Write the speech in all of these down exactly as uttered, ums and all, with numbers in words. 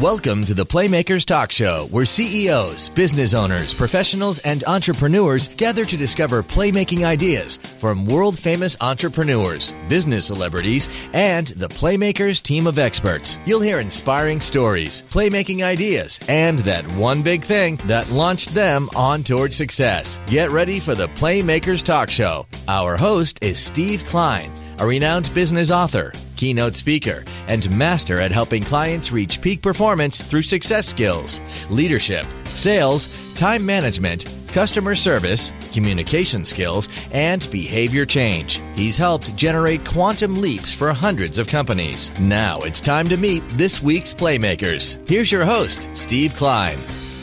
Welcome to the Playmakers Talk Show, where C E Os, business owners, professionals, and entrepreneurs gather to discover playmaking ideas from world-famous entrepreneurs, business celebrities, and the Playmakers team of experts. You'll hear inspiring stories, playmaking ideas, and that one big thing that launched them on toward success. Get ready for the Playmakers Talk Show. Our host is Steve Klein, a renowned business author, keynote speaker, and master at helping clients reach peak performance through success skills, leadership, sales, time management, customer service, communication skills, and behavior change. He's helped generate quantum leaps for hundreds of companies. Now it's time to meet this week's Playmakers. Here's your host, Steve Klein.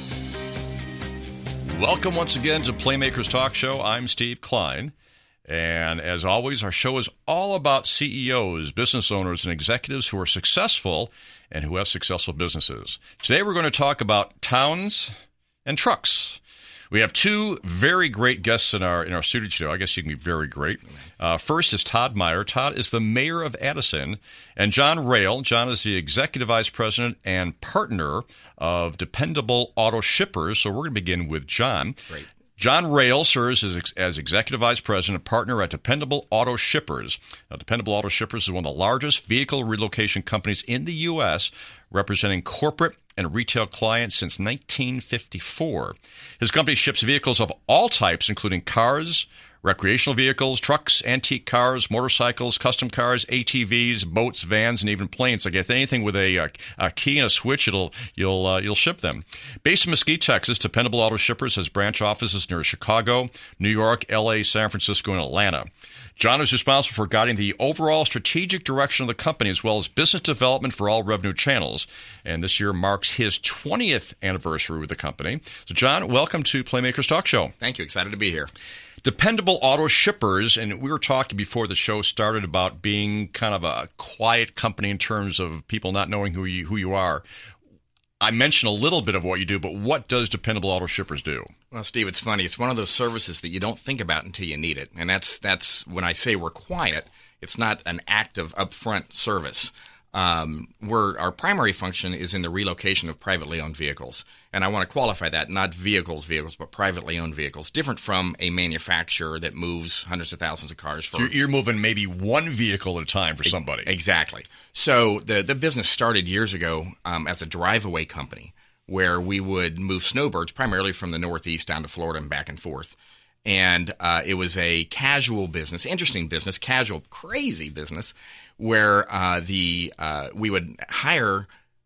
Welcome once again to Playmakers Talk Show. I'm Steve Klein. And as always, our show is all about C E Os, business owners, and executives who are successful and who have successful businesses. Today we're going to talk about towns and trucks. We have two very great guests in our in our studio today. I guess you can be very great. Uh, first is Todd Meyer. Todd is the mayor of Addison. And John Rail. John is the executive vice president and partner of Dependable Auto Shippers. So we're going to begin with John. Great. John Rail serves as, as Executive Vice President and Partner at Dependable Auto Shippers. Now, Dependable Auto Shippers is one of the largest vehicle relocation companies in the U S, representing corporate and retail clients since nineteen fifty-four. His company ships vehicles of all types, including cars, recreational vehicles, trucks, antique cars, motorcycles, custom cars, A T Vs, boats, vans, and even planes. Like anything with a, a, a key and a switch, it'll you'll uh, you'll ship them. Based in Mesquite, Texas, Dependable Auto Shippers has branch offices near Chicago, New York, L A, San Francisco, and Atlanta. John is responsible for guiding the overall strategic direction of the company as well as business development for all revenue channels. And this year marks his twentieth anniversary with the company. So, John, welcome to Playmakers Talk Show. Thank you. Excited to be here. Dependable Auto Shippers, and we were talking before the show started about being kind of a quiet company in terms of people not knowing who you who you are. I mentioned a little bit of what you do, but what does Dependable Auto Shippers do? Well, Steve, it's funny. It's one of those services that you don't think about until you need it. And that's that's when I say we're quiet, it's not an active upfront service. Um, we're, our primary function is in the relocation of privately owned vehicles. And I want to qualify that, not vehicles, vehicles, but privately owned vehicles, different from a manufacturer that moves hundreds of thousands of cars. For, so you're moving maybe one vehicle at a time for somebody. Exactly. So the, the business started years ago um, as a drive-away company where we would move snowbirds primarily from the Northeast down to Florida and back and forth. And uh, it was a casual business, interesting business, casual, crazy business, where uh, the uh, we would hire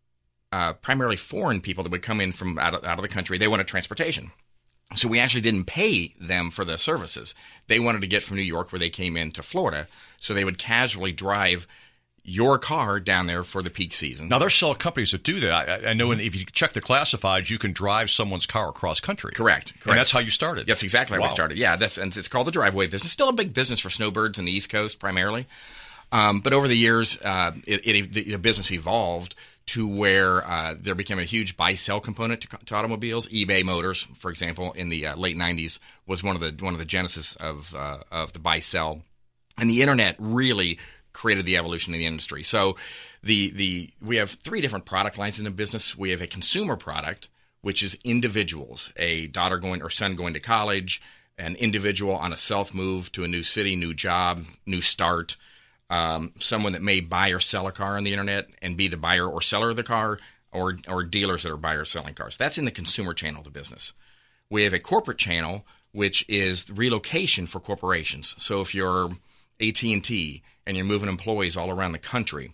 uh, primarily foreign people that would come in from out of, out of the country. They wanted transportation. So we actually didn't pay them for the services. They wanted to get from New York where they came in to Florida. So they would casually drive your car down there for the peak season. Now, there's still companies that do that. I, I know in, if you check the classifieds, you can drive someone's car across country. Correct. Correct. And that's how you started. That's exactly how Wow. we started. Yeah, that's and it's called the driveway business. Still a big business for snowbirds in the East Coast primarily. Um, but over the years, uh, it, it, the, the business evolved to where uh, there became a huge buy-sell component to, to automobiles. eBay Motors, for example, in the uh, late nineties, was one of the one of the genesis of uh, of the buy-sell, and the internet really created the evolution in the industry. So, the the we have three different product lines in the business. We have a consumer product, which is individuals, a daughter going or son going to college, an individual on a self move to a new city, new job, new start. Um, someone that may buy or sell a car on the internet and be the buyer or seller of the car, or or dealers that are buying or selling cars. That's in the consumer channel of the business. We have a corporate channel, which is relocation for corporations. So if you're A T and T and you're moving employees all around the country,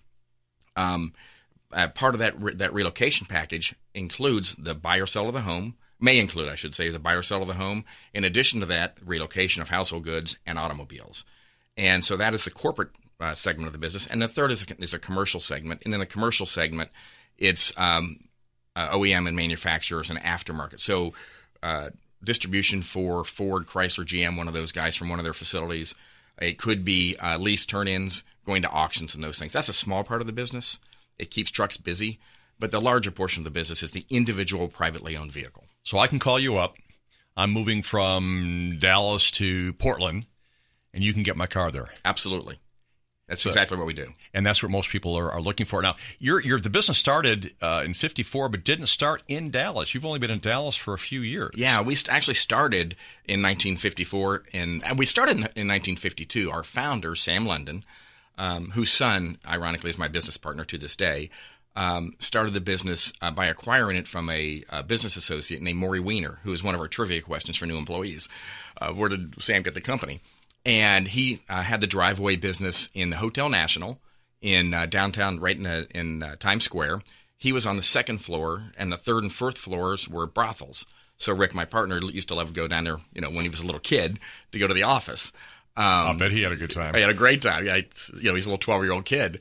um, uh, part of that re- that relocation package includes the buy or sell of the home, may include, I should say, the buy or sell of the home. In addition to that, relocation of household goods and automobiles. And so that is the corporate Uh, segment of the business, and the third is a, is a commercial segment. And in the commercial segment, it's um, uh, O E M and manufacturers and aftermarket. So uh, distribution for Ford, Chrysler, G M, one of those guys from one of their facilities. It could be uh, lease turn-ins, going to auctions and those things. That's a small part of the business. It keeps trucks busy, but the larger portion of the business is the individual privately owned vehicle. So I can call you up. I'm moving from Dallas to Portland, and you can get my car there. Absolutely. That's so, exactly what we do. And that's what most people are, are looking for. Now, you're, you're, the business started uh, in fifty-four, but didn't start in Dallas. You've only been in Dallas for a few years. Yeah, we st- actually started in nineteen fifty-four, and, and we started in, in nineteen fifty-two. Our founder, Sam London, um, whose son, ironically, is my business partner to this day, um, started the business uh, by acquiring it from a, a business associate named Maury Weiner, who is one of our trivia questions for new employees. Uh, where did Sam get the company? And he uh, had the driveway business in the Hotel National in uh, downtown, right in, uh, in uh, Times Square. He was on the second floor, and the third and fourth floors were brothels. So Rick, my partner, used to love to go down there, you know, when he was a little kid, to go to the office. Um, I bet he had a good time. He had a great time. Yeah, you know, he's a little twelve-year-old kid.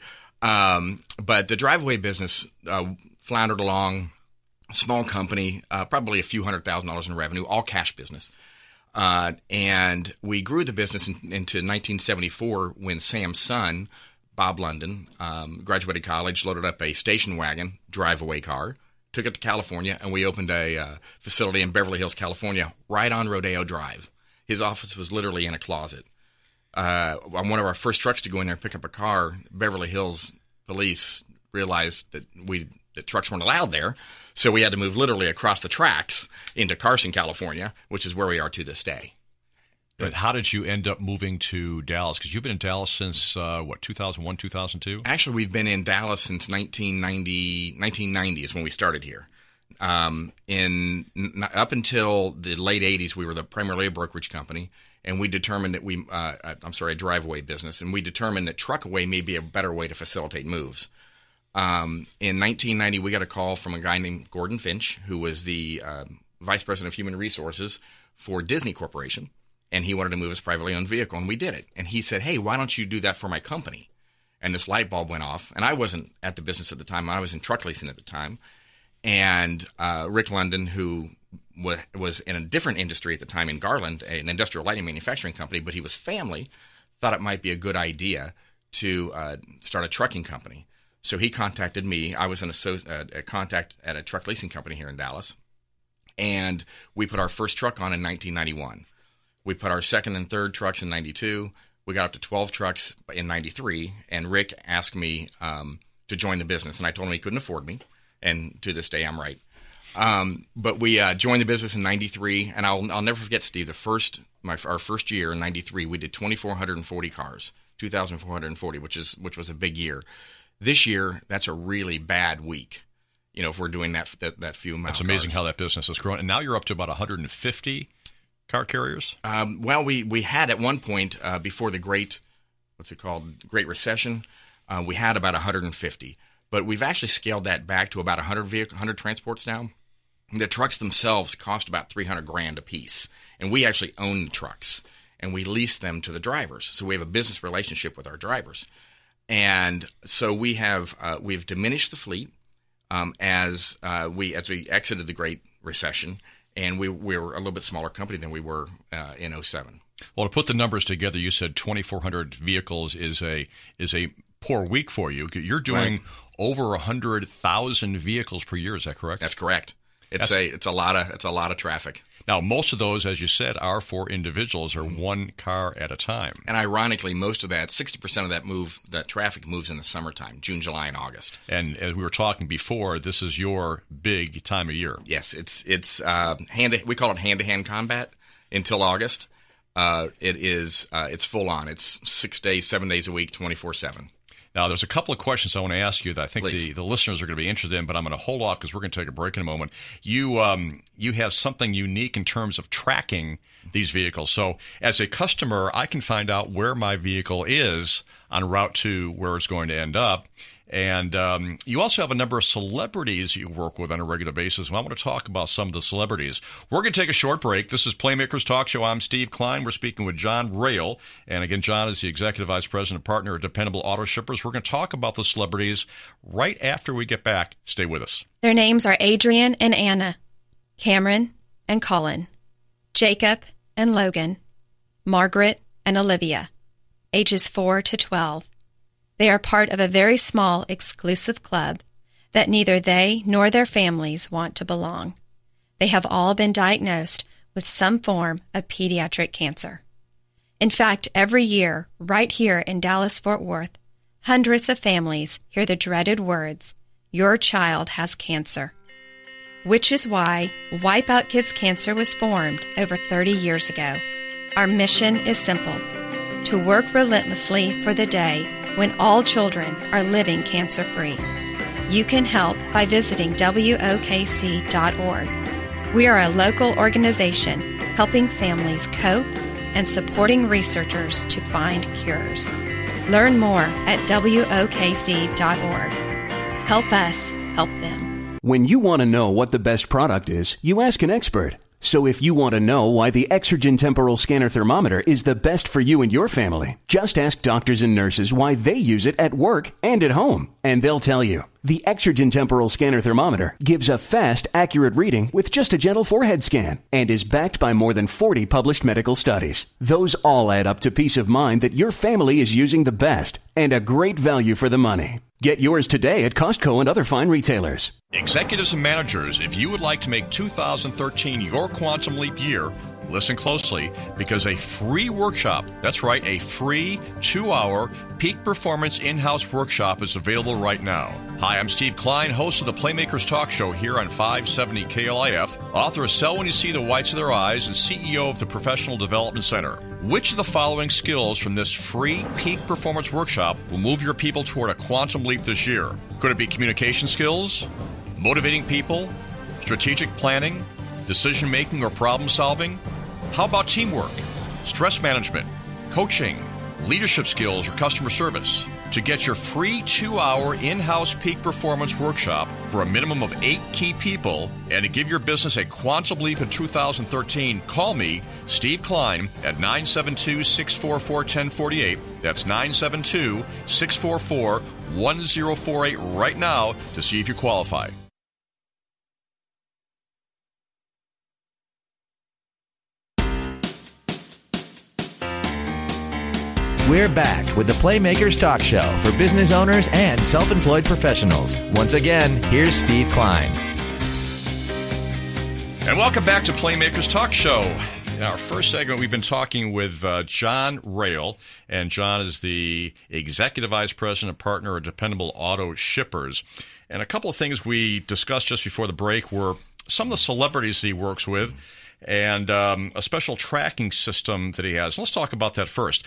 Um, but the driveway business uh, floundered along, small company, uh, probably a few hundred thousand dollars in revenue, all cash business. Uh, and we grew the business in, into nineteen seventy-four when Sam's son, Bob London, um, graduated college, loaded up a station wagon, drive-away car, took it to California, and we opened a uh, facility in Beverly Hills, California, right on Rodeo Drive. His office was literally in a closet. Uh, on one of our first trucks to go in there and pick up a car, Beverly Hills police realized that we that trucks weren't allowed there, so we had to move literally across the tracks into Carson, California, which is where we are to this day. But how did you end up moving to Dallas? Because you've been in Dallas since, uh, what, two thousand one, two thousand two? Actually, we've been in Dallas since nineteen ninety. nineteen ninety is when we started here. Um, in n- up until the late eighties, we were the primarily a brokerage company, and we determined that we, uh, I'm sorry, a driveway business, and we determined that truckaway may be a better way to facilitate moves. Um, in nineteen ninety, we got a call from a guy named Gordon Finch, who was the uh, Vice President of Human Resources for Disney Corporation, and he wanted to move his privately owned vehicle, and we did it. And he said, hey, why don't you do that for my company? And this light bulb went off, and I wasn't at the business at the time. I was in truck leasing at the time. And uh, Rick London, who w- was in a different industry at the time in Garland, an industrial lighting manufacturing company, but he was family, thought it might be a good idea to uh, start a trucking company. So he contacted me. I was an associ- uh, a contact at a truck leasing company here in Dallas, and we put our first truck on in nineteen ninety-one. We put our second and third trucks in ninety-two. We got up to twelve trucks in ninety-three, and Rick asked me um, to join the business, and I told him he couldn't afford me, and to this day I'm right. Um, but we uh, joined the business in ninety-three, and I'll I'll never forget, Steve, the first my our first year in ninety-three, we did two thousand four hundred forty cars, two thousand four hundred forty, which is which was a big year. This year, that's a really bad week, you know, if we're doing that that, that few amount. That's amazing how that business has grown. And now you're up to about one hundred fifty car carriers? Um, well, we, we had at one point, uh, before the great, what's it called, Great Recession, uh, we had about one hundred fifty. But we've actually scaled that back to about one hundred vehicle, one hundred transports now. The trucks themselves cost about three hundred grand a piece. And we actually own the trucks, and we lease them to the drivers. So we have a business relationship with our drivers. And so we have uh, we've diminished the fleet um, as uh, we as we exited the Great Recession, and we, we were a little bit smaller company than we were uh, in oh seven. Well, to put the numbers together, you said twenty-four hundred vehicles is a is a poor week for you. You're doing right. over one hundred thousand vehicles per year. Is that correct? That's correct. It's That's, a it's a lot of it's a lot of traffic. Now, most of those, as you said, are for individuals or one car at a time. And ironically, most of that, sixty percent of that move, that traffic moves in the summertime, June, July, and August. And as we were talking before, this is your big time of year. Yes, it's it's uh, hand to, we call it hand to hand combat until August. Uh, it is uh, it's full on. It's six days, seven days a week, twenty-four seven. Now, there's a couple of questions I want to ask you that I think the, Please. the listeners are going to be interested in, but I'm going to hold off because we're going to take a break in a moment. You um, you have something unique in terms of tracking these vehicles. So as a customer, I can find out where my vehicle is en route to where it's going to end up. And um, you also have a number of celebrities you work with on a regular basis. And I want to talk about some of the celebrities. We're going to take a short break. This is Playmakers Talk Show. I'm Steve Klein. We're speaking with John Rail. And again, John is the Executive Vice President and Partner at Dependable Auto Shippers. We're going to talk about the celebrities right after we get back. Stay with us. Their names are Adrian and Anna, Cameron and Colin, Jacob and Logan, Margaret and Olivia, ages four to twelve. They are part of a very small, exclusive club that neither they nor their families want to belong. They have all been diagnosed with some form of pediatric cancer. In fact, every year, right here in Dallas-Fort Worth, hundreds of families hear the dreaded words, "Your child has cancer." Which is why Wipe Out Kids Cancer was formed over thirty years ago. Our mission is simple: to work relentlessly for the day when all children are living cancer-free. You can help by visiting W O K C dot org. We are a local organization helping families cope and supporting researchers to find cures. Learn more at W O K C dot org. Help us help them. When you want to know what the best product is, you ask an expert. So if you want to know why the Exergen Temporal Scanner Thermometer is the best for you and your family, just ask doctors and nurses why they use it at work and at home, and they'll tell you. The Exergen Temporal Scanner Thermometer gives a fast, accurate reading with just a gentle forehead scan and is backed by more than forty published medical studies. Those all add up to peace of mind that your family is using the best and a great value for the money. Get yours today at Costco and other fine retailers. Executives and managers, if you would like to make two thousand thirteen your quantum leap year, listen closely, because a free workshop, that's right, a free two-hour peak performance in-house workshop is available right now. Hi, I'm Steve Klein, host of the Playmakers Talk Show here on five seventy K L I F, author of Sell When You See the Whites of Their Eyes, and C E O of the Professional Development Center. Which of the following skills from this free peak performance workshop will move your people toward a quantum leap this year? Could it be communication skills, motivating people, strategic planning, decision-making or problem-solving? How about teamwork, stress management, coaching, leadership skills, or customer service? To get your free two-hour in-house peak performance workshop for a minimum of eight key people and to give your business a quantum leap in two thousand thirteen, call me, Steve Klein, at nine seven two, six four four, one zero four eight. That's nine seven two, six four four, one zero four eight right now to see if you qualify. We're back with the Playmakers Talk Show for business owners and self-employed professionals. Once again, here's Steve Klein. And welcome back to Playmakers Talk Show. In our first segment, we've been talking with uh, John Rail, and John is the Executive Vice President and Partner of Dependable Auto Shippers. And a couple of things we discussed just before the break were some of the celebrities that he works with and um, a special tracking system that he has. Let's talk about that first.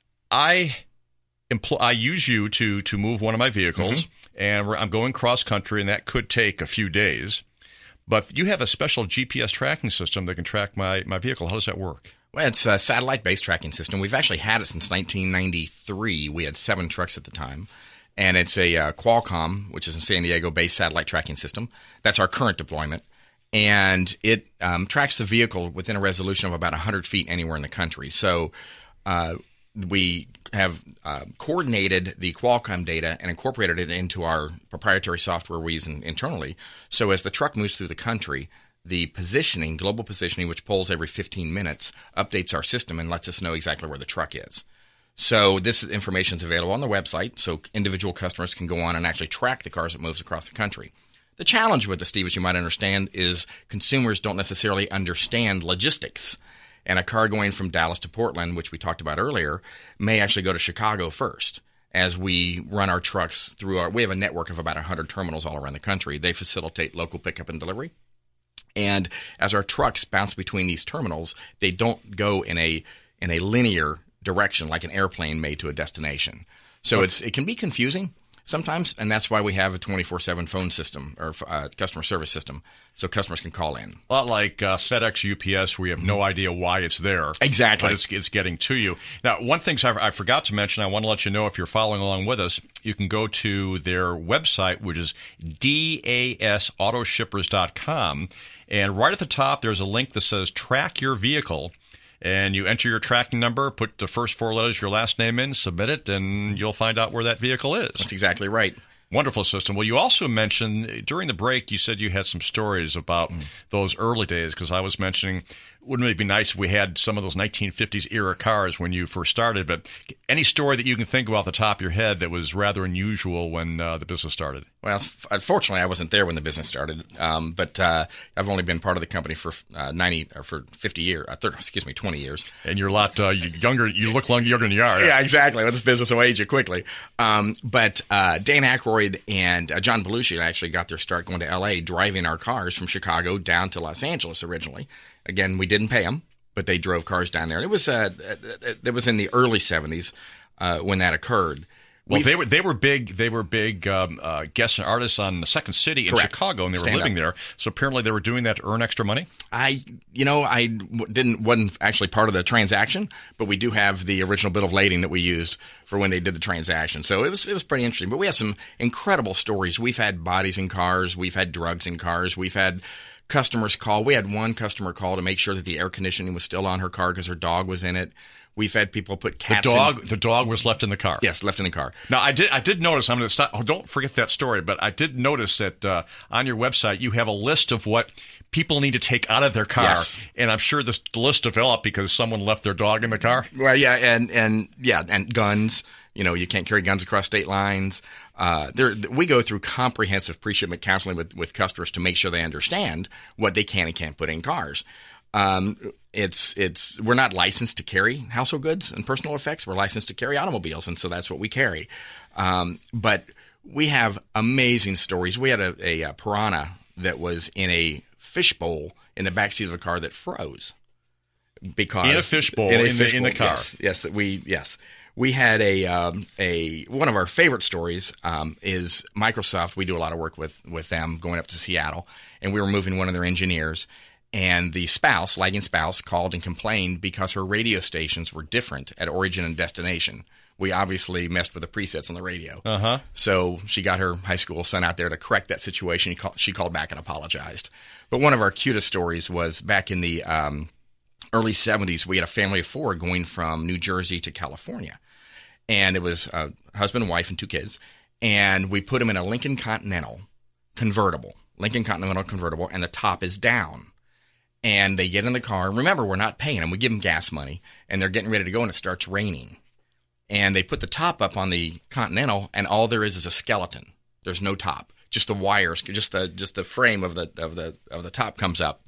I empl- I use you to to move one of my vehicles, mm-hmm. and we're, I'm going cross country, and that could take a few days. But you have a special G P S tracking system that can track my, my vehicle. How does that work? Well, it's a satellite-based tracking system. We've actually had it since nineteen ninety-three. We had seven trucks at the time. And it's a uh, Qualcomm, which is a San Diego-based satellite tracking system. That's our current deployment. And it um, tracks the vehicle within a resolution of about one hundred feet anywhere in the country. So uh, we have uh, coordinated the Qualcomm data and incorporated it into our proprietary software we use in, internally. So as the truck moves through the country, the positioning, global positioning, which polls every fifteen minutes, updates our system and lets us know exactly where the truck is. So this information is available on the website, so individual customers can go on and actually track the cars that moves across the country. The challenge with this, Steve, as you might understand, is consumers don't necessarily understand logistics. And a car going from Dallas to Portland, which we talked about earlier, may actually go to Chicago first. As we run our trucks through our, we have a network of about one hundred terminals all around the country. They facilitate local pickup and delivery. And as our trucks bounce between these terminals, they don't go in a in a linear direction like an airplane may to a destination. So it's it can be confusing sometimes, and that's why we have a twenty-four seven phone system or uh, customer service system, so customers can call in. A lot like uh, FedEx, U P S, where you have no idea why it's there. Exactly. But it's, it's getting to you. Now, one thing I, I forgot to mention, I want to let you know, if you're following along with us, you can go to their website, which is D A S auto shippers dot com, and right at the top, there's a link that says Track Your Vehicle. And you enter your tracking number, put the first four letters of your last name in, submit it, and you'll find out where that vehicle is. That's exactly right. Wonderful system. Well, you also mentioned, during the break, you said you had some stories about mm. those early days, because I was mentioning wouldn't it be nice if we had some of those nineteen fifties era cars when you first started? But any story that you can think of off the top of your head that was rather unusual when uh, the business started? Well, unfortunately, I wasn't there when the business started, um, but uh, I've only been part of the company for uh, ninety or for fifty years. Uh, thirty, excuse me, twenty years. And you're a lot uh, younger. You look younger than you are. Yeah, exactly. Well, this business will age you quickly. Um, but uh, Dan Aykroyd and uh, John Belushi actually got their start going to L A driving our cars from Chicago down to Los Angeles originally. Again, we didn't pay them, but they drove cars down there. And it was uh, it was in the early seventies uh, when that occurred. Well, We've, they were they were big. They were big um, uh, guests and artists on the Second City in Correct. Chicago, and they were Stand living up. there. So apparently, they were doing that to earn extra money. I, you know, I w- didn't wasn't actually part of the transaction, but we do have the original bill of lading that we used for when they did the transaction. So it was it was pretty interesting. But we have some incredible stories. We've had bodies in cars. We've had drugs in cars. We've had customers call. We had one customer call to make sure that the air conditioning was still on her car because her dog was in it. We've had people put cats. The dog, in. the dog was left in the car. Yes, left in the car. Now, I did, I did notice. I'm going to stop. Oh, don't forget that story. But I did notice that uh, on your website you have a list of what people need to take out of their car, Yes. and I'm sure this list developed because someone left their dog in the car. Well, yeah, and and yeah, and guns. You know, you can't carry guns across state lines. Uh, there, we go through comprehensive pre-shipment counseling with, with customers to make sure they understand what they can and can't put in cars. Um, it's it's we're not licensed to carry household goods and personal effects. We're licensed to carry automobiles, and so that's what we carry. Um, but we have amazing stories. We had a, a, a piranha that was in a fishbowl in the backseat of a car that froze. Because In a fishbowl, in the- in the car. Yes, yes, that we yes. We had a um, a one of our favorite stories um, is Microsoft. We do a lot of work with with them going up to Seattle, and we were moving one of their engineers, and the spouse, lagging spouse, called and complained because her radio stations were different at origin and destination. We obviously messed with the presets on the radio, Uh-huh. so she got her high school son out there to correct that situation. He call, she called back and apologized. But one of our cutest stories was back in the um, early seventies. We had a family of four going from New Jersey to California. And it was a husband and wife and two kids. And we put them in a Lincoln Continental convertible, Lincoln Continental convertible, and the top is down. And they get in the car. Remember, we're not paying them. We give them gas money. And they're getting ready to go, and it starts raining. And they put the top up on the Continental, and all there is is a skeleton. There's no top. Just the wires, just the just the frame of the of the of the top comes up.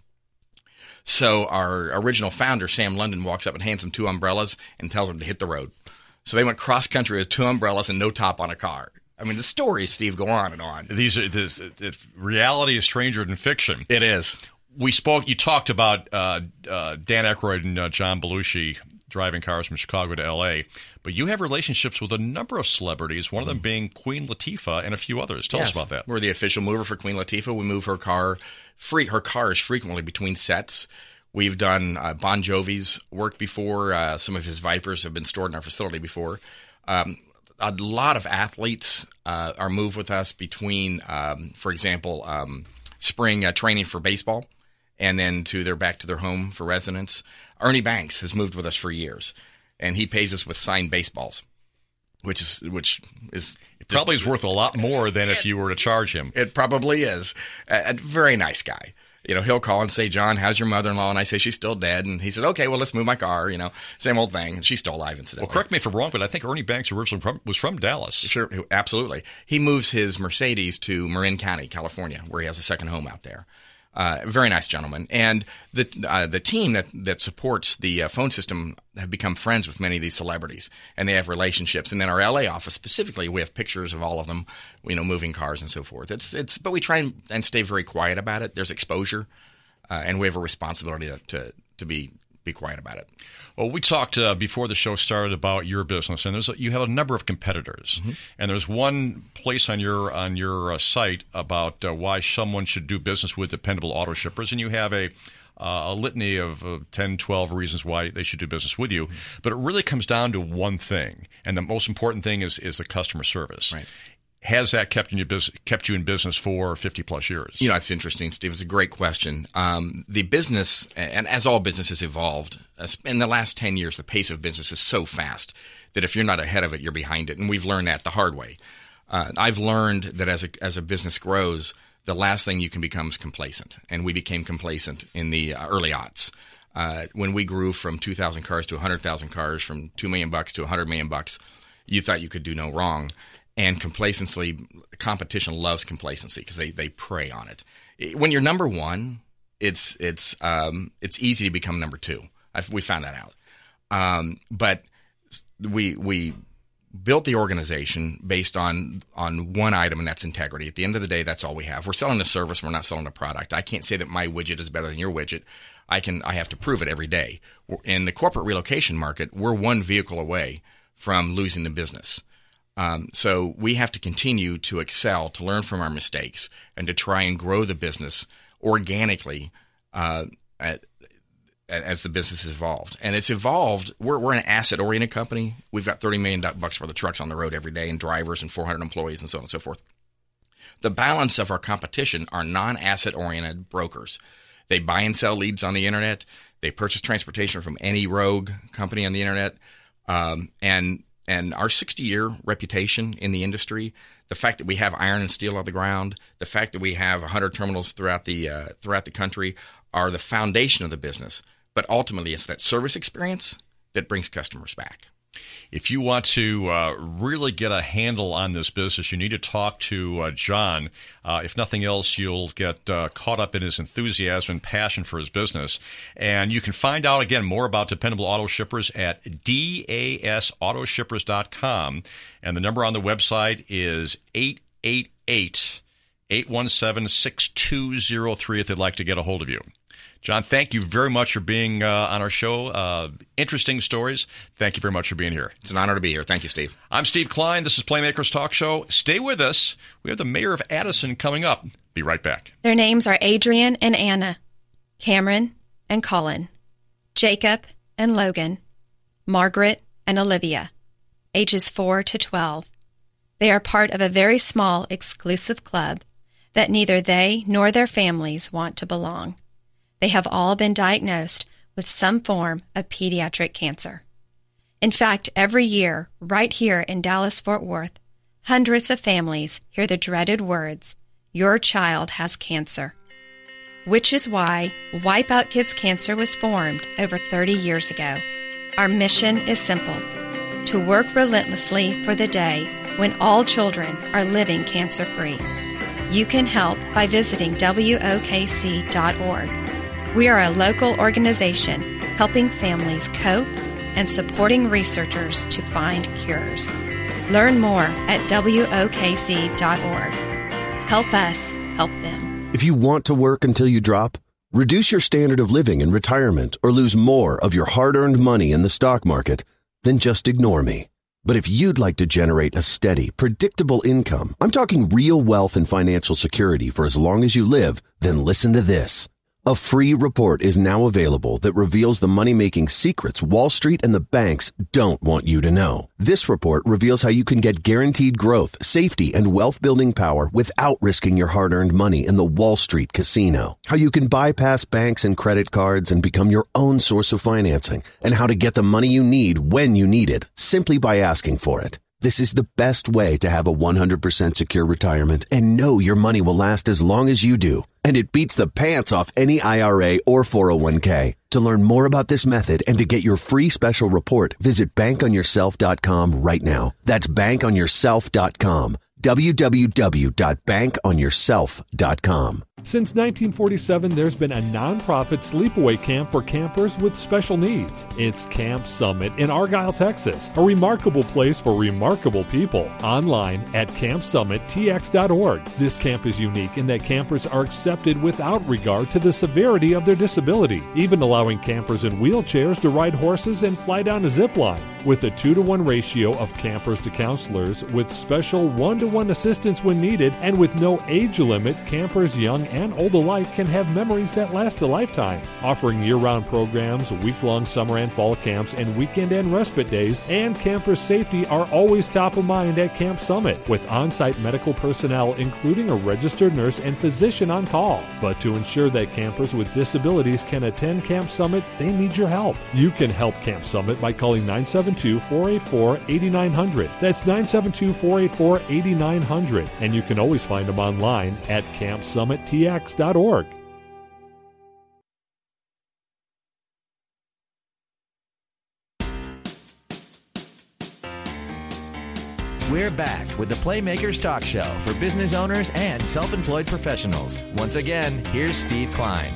So our original founder, Sam London, walks up and hands them two umbrellas and tells them to hit the road. So they went cross country with two umbrellas and no top on a car. I mean, the stories, Steve, go on and on. These are this, this, reality is stranger than fiction. It is. We spoke. You talked about uh, uh, Dan Aykroyd and uh, John Belushi driving cars from Chicago to L A, but you have relationships with a number of celebrities. One of them being Queen Latifah and a few others. Tell Yes. us about that. We're the official mover for Queen Latifah. We move her car free. Her cars frequently between sets. We've done uh, Bon Jovi's work before. Uh, some of his Vipers have been stored in our facility before. Um, a lot of athletes uh, are moved with us between, um, for example, um, spring uh, training for baseball, and then to their back to their home for residence. Ernie Banks has moved with us for years, and he pays us with signed baseballs, which is which is It probably is worth a lot more than if you were to charge him. It probably is. A, a very nice guy. You know, he'll call and say, "John, how's your mother-in-law?" And I say, "She's still dead." And he said, "Okay, well, let's move my car." You know, same old thing. And she's still alive, incidentally. Well, correct me if I'm wrong, but I think Ernie Banks originally from, was from Dallas. Sure, absolutely. He moves his Mercedes to Marin County, California, where he has a second home out there. Uh, very nice gentleman. And the uh, the team that, that supports the uh, phone system have become friends with many of these celebrities, and they have relationships. And in our L A office specifically, we have pictures of all of them, you know, moving cars and so forth. It's it's, but we try and, and stay very quiet about it. There's exposure, uh, and we have a responsibility to to, to be. be quiet about it. Well, we talked uh, before the show started about your business, and there's a, you have a number of competitors, mm-hmm. and there's one place on your on your uh, site about uh, why someone should do business with dependable auto shippers, and you have a uh, a litany of uh, ten, twelve reasons why they should do business with you. Mm-hmm. But it really comes down to one thing, and the most important thing is is the customer service. Right. Has that kept you, bus- kept you in business for fifty plus years? You know, it's interesting, Steve. It's a great question. Um, the business, and as all businesses evolved, in the last ten years, the pace of business is so fast that if you're not ahead of it, you're behind it. And we've learned that the hard way. Uh, I've learned that as a, as a business grows, the last thing you can become is complacent. And we became complacent in the uh, early aughts. Uh, when we grew from two thousand cars to one hundred thousand cars, from two million bucks to one hundred million bucks, you thought you could do no wrong. And complacency, competition loves complacency because they, they prey on it. When you're number one, it's it's um, it's easy to become number two. I've, we found that out. Um, but we we built the organization based on on one item, and that's integrity. At the end of the day, that's all we have. We're selling a service. We're not selling a product. I can't say that my widget is better than your widget. I can. I have to prove it every day. In the corporate relocation market, we're one vehicle away from losing the business. Um, so we have to continue to excel, to learn from our mistakes, and to try and grow the business organically uh, at, as the business has evolved. And it's evolved. We're, we're an asset-oriented company. We've got thirty million bucks worth of trucks on the road every day and drivers and four hundred employees and so on and so forth. The balance of our competition are non-asset-oriented brokers. They buy and sell leads on the internet. They purchase transportation from any rogue company on the internet. Um, and and our sixty-year reputation in the industry, the fact that we have iron and steel on the ground, the fact that we have one hundred terminals throughout the uh, throughout the country are the foundation of the business. But ultimately, it's that service experience that brings customers back. If you want to uh, really get a handle on this business, you need to talk to uh, John. Uh, if nothing else, you'll get uh, caught up in his enthusiasm and passion for his business. And you can find out, again, more about Dependable Auto Shippers at D A S auto shippers dot com. And the number on the website is eight eight eight, eight one seven, six two zero three if they'd like to get a hold of you. John, thank you very much for being uh, on our show. Uh, interesting stories. Thank you very much for being here. It's an honor to be here. Thank you, Steve. I'm Steve Klein. This is Playmakers Talk Show. Stay with us. We have the mayor of Addison coming up. Be right back. Their names are Adrian and Anna, Cameron and Colin, Jacob and Logan, Margaret and Olivia, ages four to twelve. They are part of a very small, exclusive club that neither they nor their families want to belong. They have all been diagnosed with some form of pediatric cancer. In fact, every year, right here in Dallas-Fort Worth, hundreds of families hear the dreaded words, "Your child has cancer." Which is why Wipe Out Kids Cancer was formed over thirty years ago. Our mission is simple: to work relentlessly for the day when all children are living cancer-free. You can help by visiting W O K C dot org. We are a local organization helping families cope and supporting researchers to find cures. Learn more at W O K C dot org. Help us help them. If you want to work until you drop, reduce your standard of living in retirement, or lose more of your hard-earned money in the stock market, then just ignore me. But if you'd like to generate a steady, predictable income, I'm talking real wealth and financial security for as long as you live, then listen to this. A free report is now available that reveals the money-making secrets Wall Street and the banks don't want you to know. This report reveals how you can get guaranteed growth, safety, and wealth-building power without risking your hard-earned money in the Wall Street casino. How you can bypass banks and credit cards and become your own source of financing, and how to get the money you need when you need it, simply by asking for it. This is the best way to have a one hundred percent secure retirement and know your money will last as long as you do. And it beats the pants off any I R A or four oh one k. To learn more about this method and to get your free special report, visit bank on yourself dot com right now. That's bank on yourself dot com. w w w dot bank on yourself dot com. Since nineteen forty-seven, there's been a nonprofit sleepaway camp for campers with special needs. It's Camp Summit in Argyle, Texas, a remarkable place for remarkable people. Online at camp summit t x dot org. This camp is unique in that campers are accepted without regard to the severity of their disability, even allowing campers in wheelchairs to ride horses and fly down a zip line. With a two to one ratio of campers to counselors, with special one to one assistance when needed, and with no age limit, campers young and old alike can have memories that last a lifetime. Offering year-round programs, week-long summer and fall camps, and weekend and respite days, and campers' safety are always top of mind at Camp Summit, with on-site medical personnel including a registered nurse and physician on call. But to ensure that campers with disabilities can attend Camp Summit, they need your help. You can help Camp Summit by calling nine seven two, four eight four, eight nine zero zero. That's nine seven two, four eight four, eight nine zero zero. And you can always find them online at camp summit t x dot org. We're back with the Playmakers Talk Show for business owners and self-employed professionals. Once again, here's Steve Klein.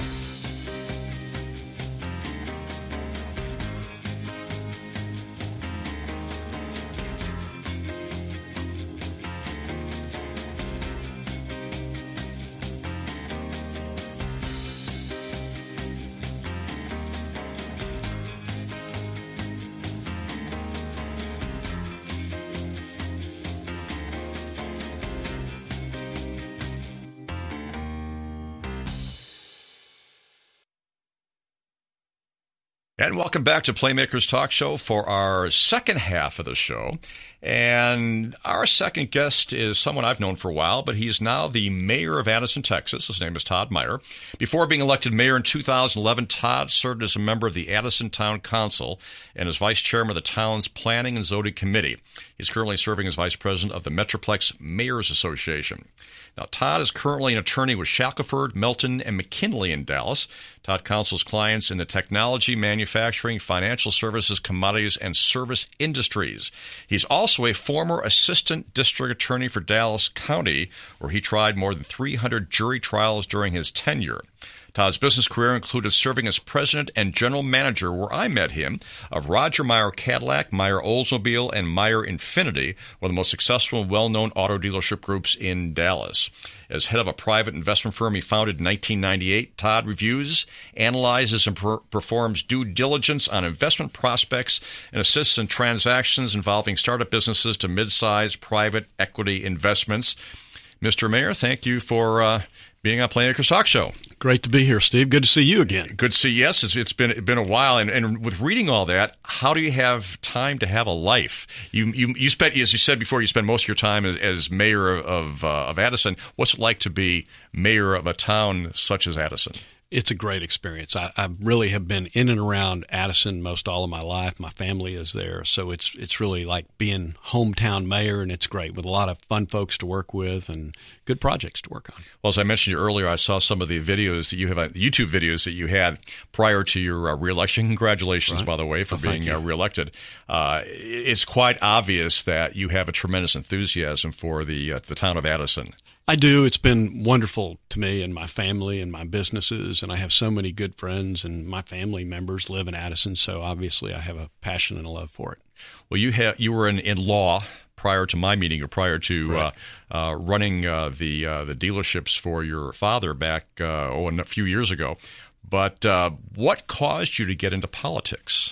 And welcome back to Playmakers Talk Show for our second half of the show. And our second guest is someone I've known for a while, but he's now the mayor of Addison, Texas. His name is Todd Meyer. Before being elected mayor in two thousand eleven, Todd served as a member of the Addison Town Council and as vice chairman of the town's Planning and Zoning Committee. He's currently serving as vice president of the Metroplex Mayors Association. Now, Todd is currently an attorney with Shackelford, Melton, and McKinley in Dallas. Todd counsels clients in the technology, manufacturing, financial services, commodities, and service industries. He's also a former assistant district attorney for Dallas County, where he tried more than three hundred jury trials during his tenure. Todd's business career included serving as president and general manager, where I met him, of Roger Meyer Cadillac, Meyer Oldsmobile, and Meyer Infinity, one of the most successful and well-known auto dealership groups in Dallas. As head of a private investment firm he founded in nineteen ninety-eight, Todd reviews, analyzes, and per- performs due diligence on investment prospects and assists in transactions involving startup businesses to mid-sized private equity investments. Mister Mayor, thank you for uh, being on Playmakers Talk Show. Great to be here, Steve. Good to see you again. Good to see you. Yes, it's, it's been it's been a while. And, and with reading all that, how do you have time to have a life? You you you spent, as you said before, you spend most of your time as, as mayor of uh, of Addison. What's it like to be mayor of a town such as Addison? It's a great experience. I, I really have been in and around Addison most all of my life. My family is there, so it's it's really like being hometown mayor, and it's great with a lot of fun folks to work with and good projects to work on. Well, as I mentioned you earlier, I saw some of the videos that you have, uh, YouTube videos that you had prior to your uh, reelection. Congratulations, right. By the way, for well, being uh, reelected. Uh, it's quite obvious that you have a tremendous enthusiasm for the uh, the town of Addison. I do. It's been wonderful to me and my family and my businesses, and I have so many good friends, and my family members live in Addison, so obviously I have a passion and a love for it. Well, you have you were in, in law prior to my meeting, or prior to uh, uh, running uh, the uh, the dealerships for your father back uh, oh a few years ago. But uh, what caused you to get into politics?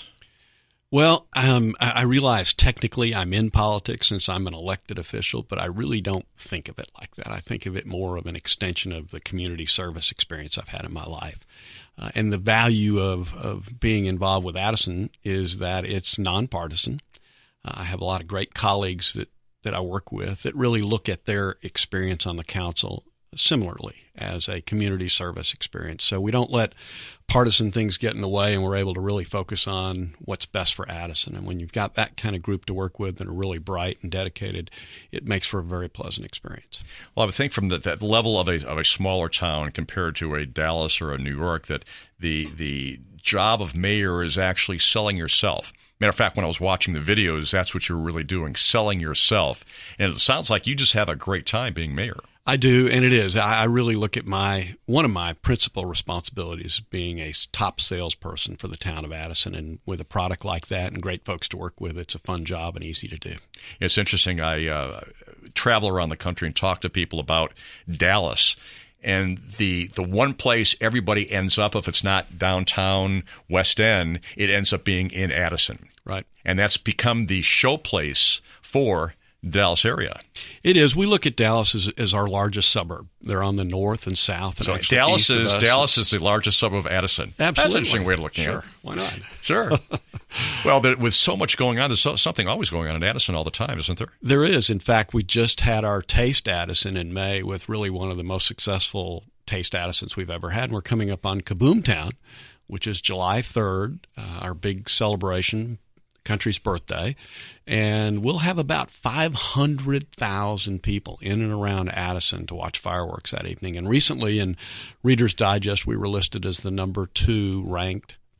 Well, um, I realize technically I'm in politics since I'm an elected official, but I really don't think of it like that. I think of it more of an extension of the community service experience I've had in my life. Uh, and the value of, of being involved with Addison is that it's nonpartisan. Uh, I have a lot of great colleagues that, that I work with that really look at their experience on the council similarly as a community service experience. So we don't let partisan things get in the way, and we're able to really focus on what's best for Addison. And when you've got that kind of group to work with and are really bright and dedicated, it makes for a very pleasant experience. Well, I would think from the, that level of a, of a smaller town compared to a Dallas or a New York that the the job of mayor is actually selling yourself. Matter of fact, when I was watching the videos, that's what you're really doing, selling yourself. And it sounds like you just have a great time being mayor. I do, and it is. I really look at my one of my principal responsibilities being a top salesperson for the town of Addison, and with a product like that and great folks to work with, it's a fun job and easy to do. It's interesting. I uh, travel around the country and talk to people about Dallas, and the the one place everybody ends up, if it's not downtown West End, it ends up being in Addison. Right. And that's become the showplace for Dallas area. It is. We look at Dallas as, as our largest suburb. They're on the north and south. And so Dallas is Dallas is the largest suburb of Addison. Absolutely. That's an interesting way of looking sure. at it. Why not? Sure. Well, there, with so much going on, there's so, something always going on in Addison all the time, isn't there? There is. In fact, we just had our Taste Addison in May with really one of the most successful Taste Addisons we've ever had. And we're coming up on Kaboomtown, which is July third, uh, our big celebration, country's birthday, and we'll have about five hundred thousand people in and around Addison to watch fireworks that evening. And recently in Reader's Digest, we were listed as the number two ranked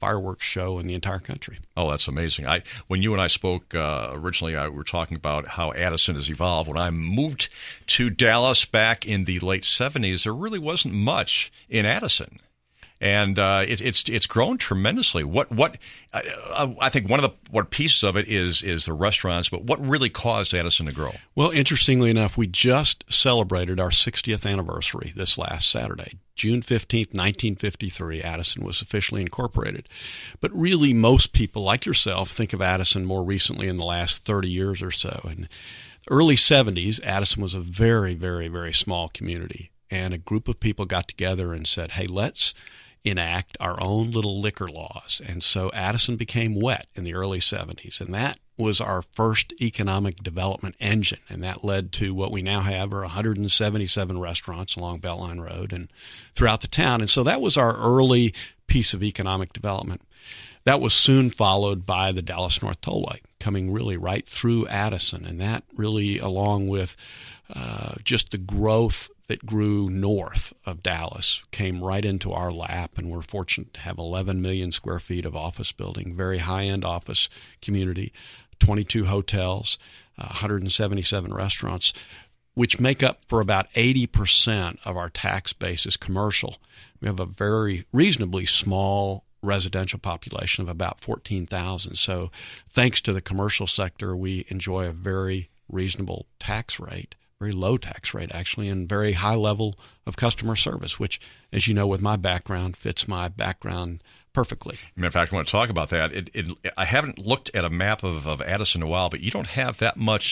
fireworks show in the entire country. Oh, that's amazing. I when you and I spoke uh, originally, I, we were talking about how Addison has evolved. When I moved to Dallas back in the late seventies, there really wasn't much in Addison. And uh, it, it's it's grown tremendously. What what uh, I think one of the what pieces of it is is the restaurants, but what really caused Addison to grow? Well, interestingly enough, we just celebrated our sixtieth anniversary this last Saturday, June fifteenth, nineteen fifty-three. Addison was officially incorporated. But really, most people like yourself think of Addison more recently in the last thirty years or so. In the early seventies, Addison was a very, very, very small community, and a group of people got together and said, "Hey, let's enact our own little liquor laws." And so Addison became wet in the early seventies, and that was our first economic development engine, and that led to what we now have are one hundred seventy-seven restaurants along Beltline Road and throughout the town. And so that was our early piece of economic development. That was soon followed by the Dallas North Tollway coming really right through Addison, and that really, along with uh, just the growth that grew north of Dallas, came right into our lap, and we're fortunate to have eleven million square feet of office building, very high-end office community, twenty-two hotels, uh, one hundred seventy-seven restaurants, which make up for about eighty percent of our tax base is commercial. We have a very reasonably small residential population of about fourteen thousand. So thanks to the commercial sector, we enjoy a very reasonable tax rate, very low tax rate actually, and very high level of customer service, which, as you know, with my background, fits my background perfectly. In fact, I want to talk about that. It, it, I haven't looked at a map of, of Addison in a while, but you don't have that much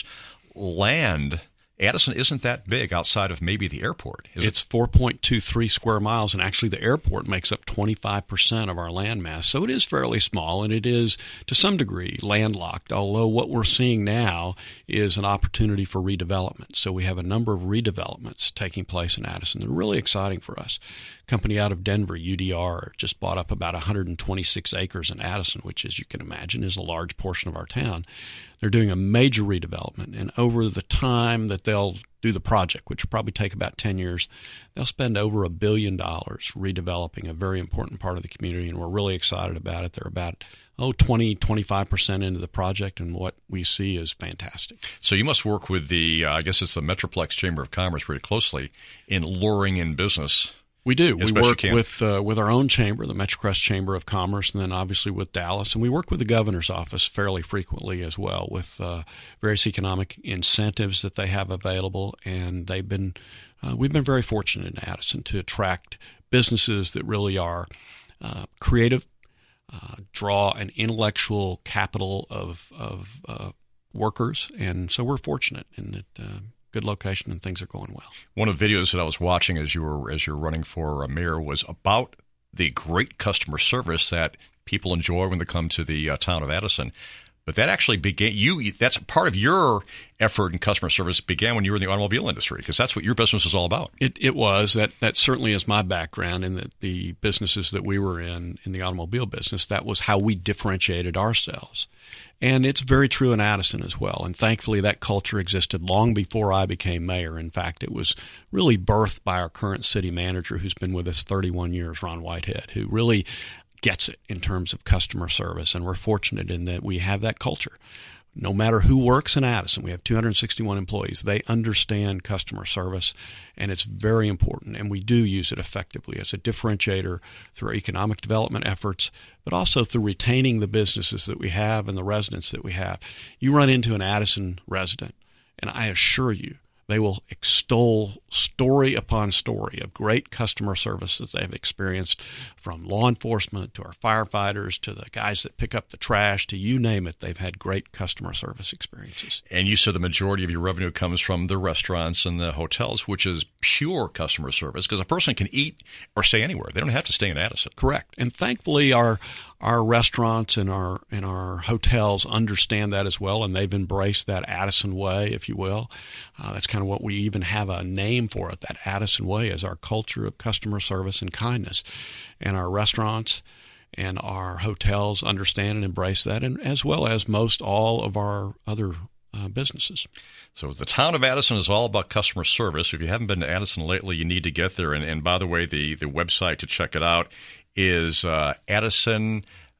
land. Addison isn't that big outside of maybe the airport, is it's it? four point two three square miles, and actually the airport makes up twenty-five percent of our land mass. So it is fairly small, and it is, to some degree, landlocked, although what we're seeing now is an opportunity for redevelopment. So we have a number of redevelopments taking place in Addison. They're really exciting for us. A company out of Denver, U D R, just bought up about one hundred twenty-six acres in Addison, which, as you can imagine, is a large portion of our town. They're doing a major redevelopment, and over the time that they'll do the project, which will probably take about ten years, they'll spend over a billion dollars redeveloping a very important part of the community, and we're really excited about it. They're about, oh, twenty, twenty-five percent into the project, and what we see is fantastic. So you must work with the, uh, I guess it's the Metroplex Chamber of Commerce pretty closely in luring in business. We do. We work with uh, with our own chamber, the Metrocrest Chamber of Commerce, and then obviously with Dallas. And we work with the governor's office fairly frequently as well with uh, various economic incentives that they have available. And they've been uh, we've been very fortunate in Addison to attract businesses that really are uh, creative, uh, draw an intellectual capital of of uh, workers, and so we're fortunate in that. Uh, Good location, and things are going well. One of the videos that I was watching as you were as you're running for mayor was about the great customer service that people enjoy when they come to the uh, town of Addison. But that actually began you. That's part of your effort in customer service began when you were in the automobile industry, because that's what your business is all about. It it was that that certainly is my background in the, the businesses that we were in in the automobile business. That was how we differentiated ourselves, and it's very true in Addison as well. And thankfully, that culture existed long before I became mayor. In fact, it was really birthed by our current city manager, who's been with us thirty-one years, Ron Whitehead, who really gets it in terms of customer service, and we're fortunate in that we have that culture. No matter who works in Addison, we have two hundred sixty-one employees. They understand customer service, and it's very important, and we do use it effectively as a differentiator through our economic development efforts, but also through retaining the businesses that we have and the residents that we have. You run into an Addison resident, and I assure you, they will extol story upon story of great customer service that they've experienced, from law enforcement to our firefighters to the guys that pick up the trash to you name it. They've had great customer service experiences. And you said the majority of your revenue comes from the restaurants and the hotels, which is pure customer service, because a person can eat or stay anywhere. They don't have to stay in Addison. Correct. And thankfully, our our restaurants and our and our hotels understand that as well, and they've embraced that Addison way, if you will. Uh, that's kind of what we even have a name for it. That Addison way is our culture of customer service and kindness. And our restaurants and our hotels understand and embrace that, and as well as most all of our other uh, businesses. So the town of Addison is all about customer service. If you haven't been to Addison lately, you need to get there. And, and by the way, the, the website to check it out is uh, Addison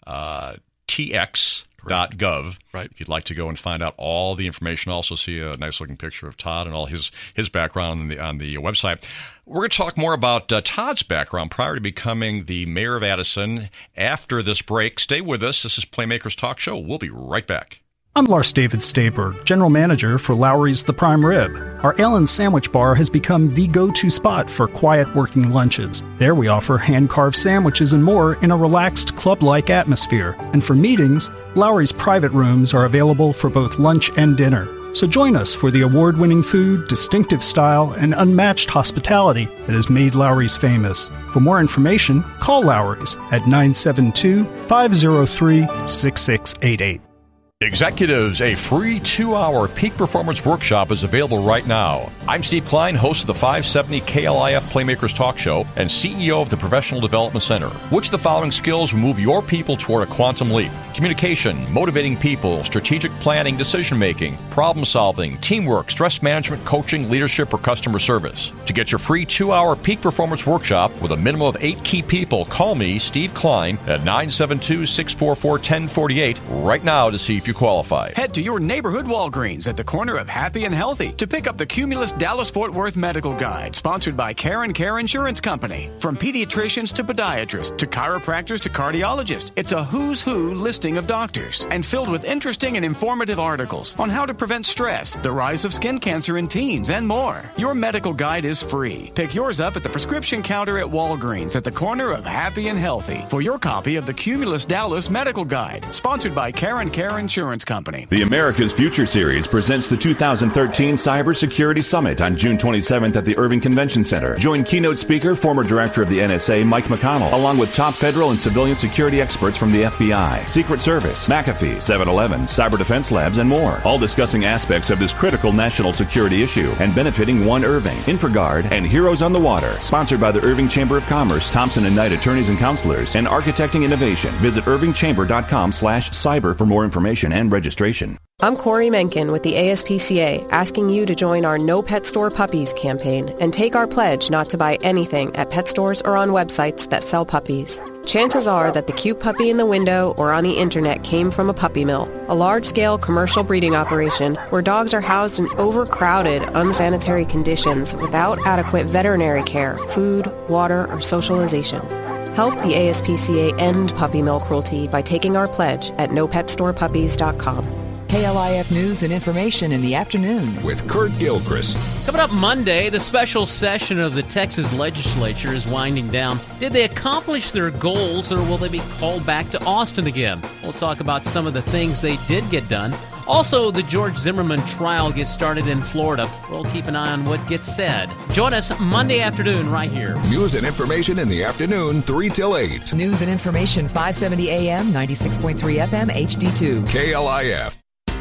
uh, T X dot gov. Right. If you'd like to go and find out all the information, also see a nice looking picture of Todd and all his, his background on the, on the website. We're going to talk more about uh, Todd's background prior to becoming the mayor of Addison after this break. Stay with us. This is Playmakers Talk Show. We'll be right back. I'm Lars David Staberg, General Manager for Lowry's The Prime Rib. Our Ellen's Sandwich Bar has become the go-to spot for quiet working lunches. There we offer hand-carved sandwiches and more in a relaxed, club-like atmosphere. And for meetings, Lowry's private rooms are available for both lunch and dinner. So join us for the award-winning food, distinctive style, and unmatched hospitality that has made Lowry's famous. For more information, call Lowry's at nine seven two, five zero three, six six eight eight. Executives, a free two-hour peak performance workshop is available right now. I'm Steve Klein, host of the five seventy K L I F Playmakers Talk Show and C E O of the Professional Development Center. Which of the following skills will move your people toward a quantum leap? Communication, motivating people, strategic planning, decision-making, problem-solving, teamwork, stress management, coaching, leadership, or customer service. To get your free two-hour peak performance workshop with a minimum of eight key people, call me, Steve Klein, at nine seven two, six four four, one zero four eight right now to see if you qualify. Head to your neighborhood Walgreens at the corner of Happy and Healthy to pick up the Cumulus Dallas-Fort Worth Medical Guide, sponsored by Care and Care Insurance Company. From pediatricians to podiatrists to chiropractors to cardiologists, it's a who's who listing of doctors and filled with interesting and informative articles on how to prevent stress, the rise of skin cancer in teens, and more. Your medical guide is free. Pick yours up at the prescription counter at Walgreens at the corner of Happy and Healthy for your copy of the Cumulus Dallas Medical Guide, sponsored by Care and Care Insurance Company. The America's Future Series presents the two thousand thirteen Cybersecurity Summit on June twenty-seventh at the Irving Convention Center. Join keynote speaker, former director of the N S A, Mike McConnell, along with top federal and civilian security experts from the F B I, Secret Service, McAfee, seven eleven, Cyber Defense Labs, and more, all discussing aspects of this critical national security issue and benefiting One Irving, InfraGard, and Heroes on the Water. Sponsored by the Irving Chamber of Commerce, Thompson and Knight Attorneys and Counselors, and Architecting Innovation. Visit irving chamber dot com slash cyber for more information and registration. I'm Corey Menken with the A S P C A, asking you to join our No Pet Store Puppies campaign and take our pledge not to buy anything at pet stores or on websites that sell puppies. Chances are that the cute puppy in the window or on the internet came from a puppy mill, a large-scale commercial breeding operation where dogs are housed in overcrowded, unsanitary conditions without adequate veterinary care, food, water, or socialization. Help the A S P C A end puppy mill cruelty by taking our pledge at no pet store puppies dot com. K L I F News and Information in the afternoon with Kurt Gilchrist. Coming up Monday, the special session of the Texas legislature is winding down. Did they accomplish their goals, or will they be called back to Austin again? We'll talk about some of the things they did get done. Also, the George Zimmerman trial gets started in Florida. We'll keep an eye on what gets said. Join us Monday afternoon right here. News and Information in the afternoon, three till eight. News and Information, five seventy A M, ninety-six point three F M, H D two. K L I F.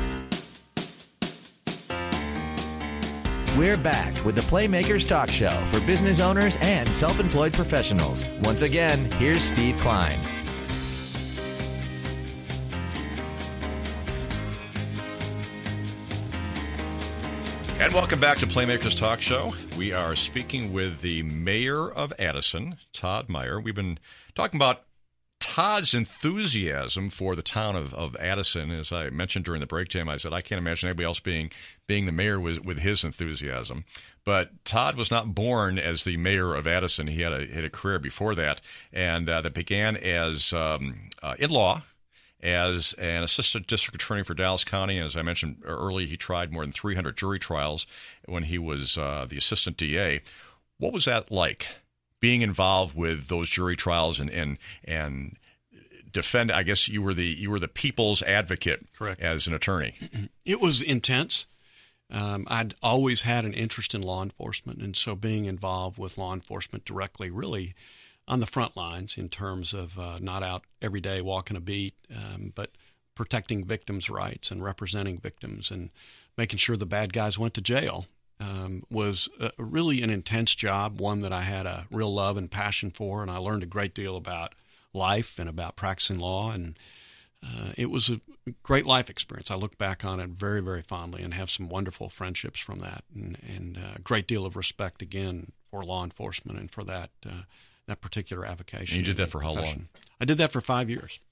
We're back with the Playmakers Talk Show for business owners and self-employed professionals. Once again, here's Steve Klein. And welcome back to Playmakers Talk Show. We are speaking with the mayor of Addison, Todd Meyer. We've been talking about Todd's enthusiasm for the town of, of Addison. As I mentioned during the break, Jim, I said I can't imagine anybody else being being the mayor with, with his enthusiasm. But Todd was not born as the mayor of Addison. He had a, had a career before that, and uh, that began as um, uh, in law, as an assistant district attorney for Dallas County. And as I mentioned earlier, he tried more than three hundred jury trials when he was uh, the assistant D A. What was that like, being involved with those jury trials and and and defend? I guess you were the you were the people's advocate, correct, as an attorney. It was intense. Um, I'd always had an interest in law enforcement, and so being involved with law enforcement directly, really on the front lines in terms of uh, not out every day walking a beat, um, but protecting victims' rights and representing victims and making sure the bad guys went to jail. Um, was a, really an intense job, one that I had a real love and passion for, and I learned a great deal about life and about practicing law, and uh, it was a great life experience. I look back on it very, very fondly and have some wonderful friendships from that, and, and a great deal of respect, again, for law enforcement and for that uh, that particular avocation. And you did that for how profession. long? I did that for five years.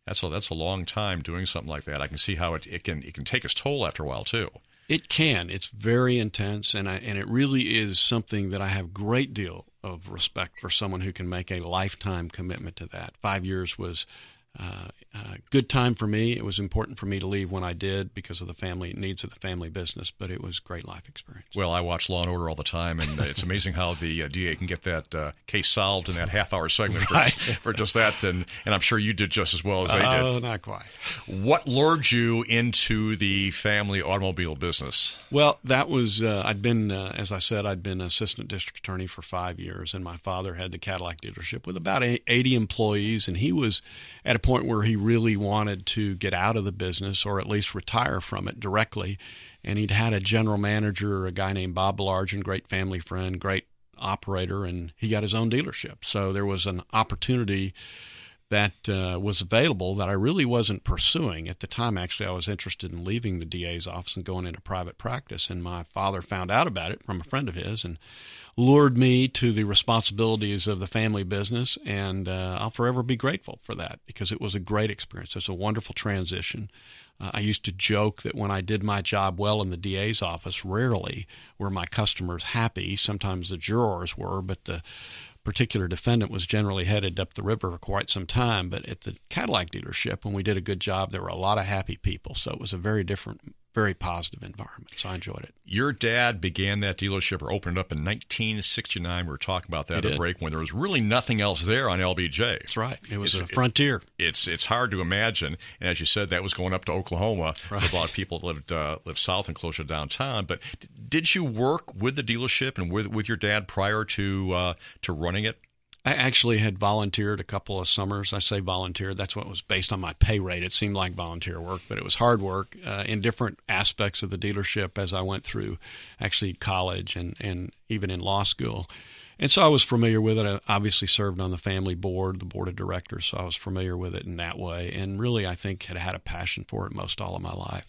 That's a, that's a long time doing something like that. I can see how it, it can it can take its toll after a while, too. It can. It's very intense, and I, and it really is something that I have a great deal of respect for someone who can make a lifetime commitment to that. Five years was uh, a good time for me. It was important for me to leave when I did because of the family needs of the family business, but it was a great life experience. Well, I watch Law and Order all the time, and uh, it's amazing how the uh, D A can get that uh, case solved in that half-hour segment for, Right. for just that, and, and I'm sure you did just as well as they did. Oh, not quite. What lured you into the family automobile business? Well, that was, uh, I'd been, uh, as I said, I'd been assistant district attorney for five years, and my father had the Cadillac dealership with about eighty employees, and he was at a point where he really wanted to get out of the business or at least retire from it directly. And he'd had a general manager, a guy named Bob Belargin, great family friend, great operator, and he got his own dealership. So there was an opportunity that uh, was available that I really wasn't pursuing. At the time, actually, I was interested in leaving the D A's office and going into private practice. And my father found out about it from a friend of his and lured me to the responsibilities of the family business. And uh, I'll forever be grateful for that because it was a great experience. It's a wonderful transition. Uh, I used to joke that when I did my job well in the D A's office, rarely were my customers happy. Sometimes the jurors were, but the particular defendant was generally headed up the river for quite some time. But at the Cadillac dealership, when we did a good job, there were a lot of happy people. So it was a very different, very positive environment. So I enjoyed it. Your dad began that dealership or opened it up in nineteen sixty-nine. We were talking about that at a break when there was really nothing else there on L B J. That's right. It was it's, a frontier. It, it's it's hard to imagine. And as you said, that was going up to Oklahoma. Right. A lot of people lived uh, lived south and closer to downtown. But did you work with the dealership and with with your dad prior to uh, to running it? I actually had volunteered a couple of summers. I say volunteered. That's what was based on my pay rate. It seemed like volunteer work, but it was hard work uh, in different aspects of the dealership as I went through actually college and, and even in law school. And so I was familiar with it. I obviously served on the family board, the board of directors, so I was familiar with it in that way. And really, I think had had a passion for it most all of my life.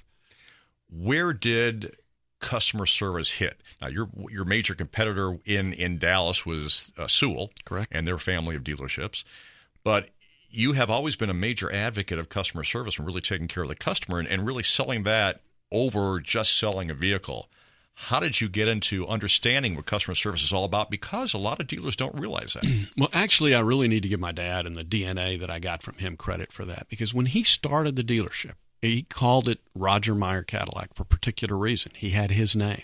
Where did customer service hit? Now, your your major competitor in, in Dallas was uh, Sewell, correct, and their family of dealerships. But you have always been a major advocate of customer service and really taking care of the customer and, and really selling that over just selling a vehicle. How did you get into understanding what customer service is all about? Because a lot of dealers don't realize that. Well, actually, I really need to give my dad and the D N A that I got from him credit for that. Because when he started the dealership, he called it Roger Meyer Cadillac for a particular reason. He had his name.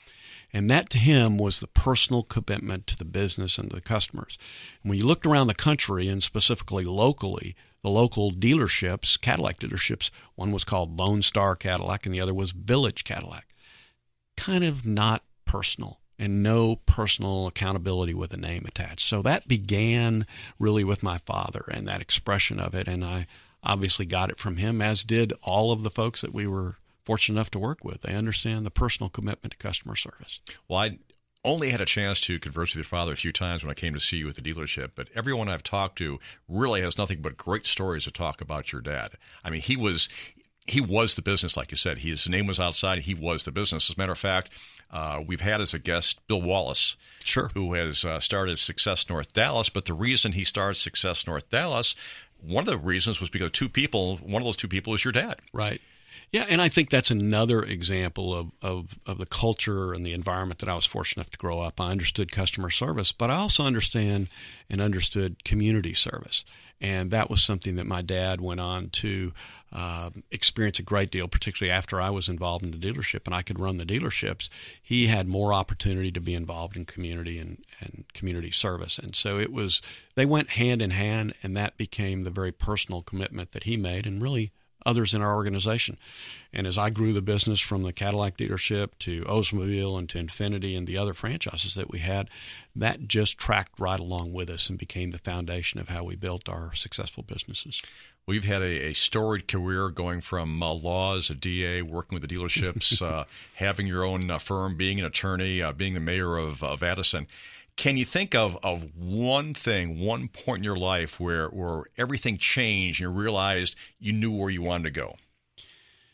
And that to him was the personal commitment to the business and the customers. And when you looked around the country and specifically locally, the local dealerships, Cadillac dealerships, one was called Lone Star Cadillac and the other was Village Cadillac. Kind of not personal and no personal accountability with a name attached. So that began really with my father and that expression of it. And I obviously got it from him, as did all of the folks that we were fortunate enough to work with. They understand the personal commitment to customer service. Well, I only had a chance to converse with your father a few times when I came to see you at the dealership, but everyone I've talked to really has nothing but great stories to talk about your dad. I mean, he was he was the business, like you said. His name was outside. He was the business. As a matter of fact, uh, we've had as a guest Bill Wallace, sure, who has uh, started Success North Dallas, but the reason he started Success North Dallas, one of the reasons was because two people, one of those two people is your dad. Right. Yeah, and I think that's another example of, of, of the culture and the environment that I was fortunate enough to grow up. I understood customer service, but I also understand and understood community service. And that was something that my dad went on to uh, experience a great deal, particularly after I was involved in the dealership and I could run the dealerships. He had more opportunity to be involved in community and, and community service. And so it was, they went hand in hand, and that became the very personal commitment that he made and really others in our organization. And as I grew the business from the Cadillac dealership to Oldsmobile and to Infiniti and the other franchises that we had, that just tracked right along with us and became the foundation of how we built our successful businesses. We've had a, a storied career going from uh, law as a D A, working with the dealerships, uh, having your own uh, firm, being an attorney, uh, being the mayor of, of Addison. Can you think of, of one thing, one point in your life where, where everything changed and you realized you knew where you wanted to go?